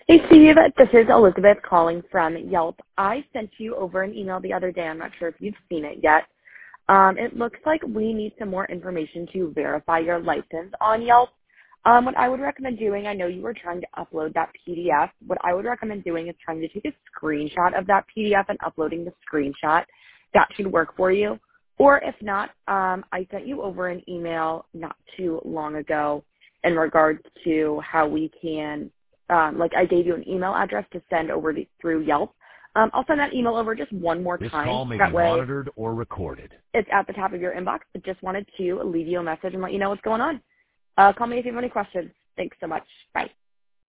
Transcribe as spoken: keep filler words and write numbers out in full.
Hey Steve, this is Elizabeth calling from Yelp. I sent you over an email the other day. I'm not sure if you've seen it yet. Um, it looks like we need some more information to verify your license on Yelp. Um, what I would recommend doing, I know you were trying to upload that P D F. What I would recommend doing is trying to take a screenshot of that P D F and uploading the screenshot. That should work for you. Or if not, um, I sent you over an email not too long ago in regards to how we can, um, like I gave you an email address to send over to, through Yelp. Um, I'll send that email over just one more This time. call may That be way monitored or recorded. it's at the top of your inbox, but just wanted to leave you a message and let you know what's going on. Uh, call me if you have any questions. Thanks so much. Bye.